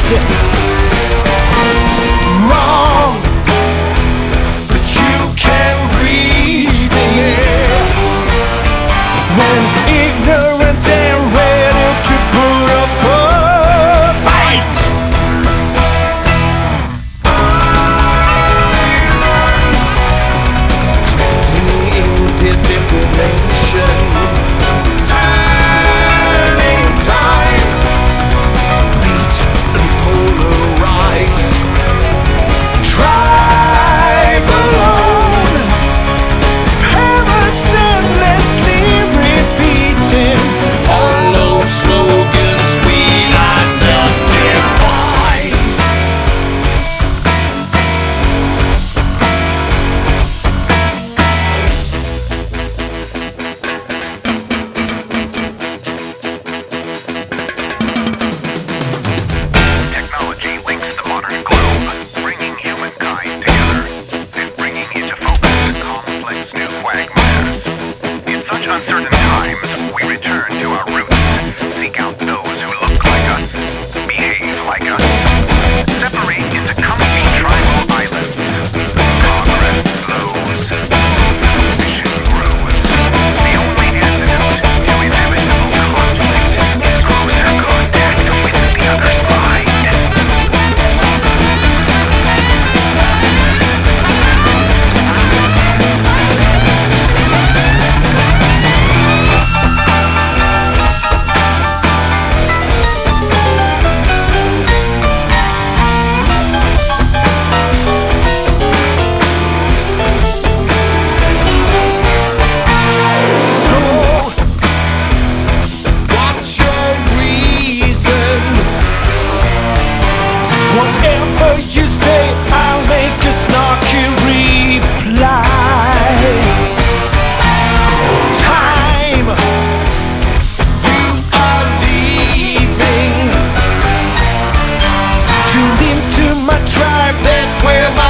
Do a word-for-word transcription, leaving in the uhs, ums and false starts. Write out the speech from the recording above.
Wrong, but you can reach me when ignorant and ready to put up a fight. Drifting in disinformation, turning tide, beat and polarize. Tribe alone, parents endlessly repeating hollow slogans we ourselves devise. Technology links the modern globe, bringing humankind together and bringing into focus complex new quagmires. In such uncertain times, we return to our roots, seek out those who look like us, behave like us, separate into comfy tribal islands. Progress slows, suspicion grows. The only antidote to inevitable conflict is closer contact with the other's mind. So, what's your reason? Whatever you say, I'll make a snarky reply. Time, you are leaving. Tuned into my tribe, that's where my